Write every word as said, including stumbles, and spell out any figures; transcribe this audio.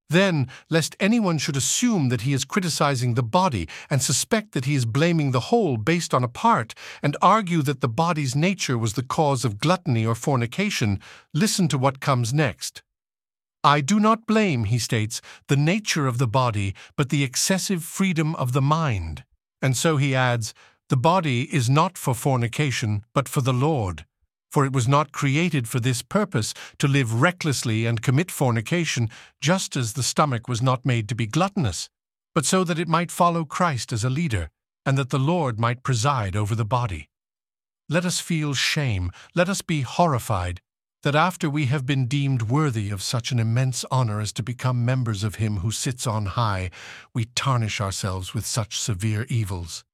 Then, lest anyone should assume that he is criticizing the body and suspect that he is blaming the whole based on a part and argue that the body's nature was the cause of gluttony or fornication, listen to what comes next. I do not blame, he states, the nature of the body, but the excessive freedom of the mind. And so he adds, the body is not for fornication, but for the Lord. For it was not created for this purpose, to live recklessly and commit fornication, just as the stomach was not made to be gluttonous, but so that it might follow Christ as a leader, and that the Lord might preside over the body. Let us feel shame, let us be horrified, that after we have been deemed worthy of such an immense honor as to become members of Him who sits on high, we tarnish ourselves with such severe evils.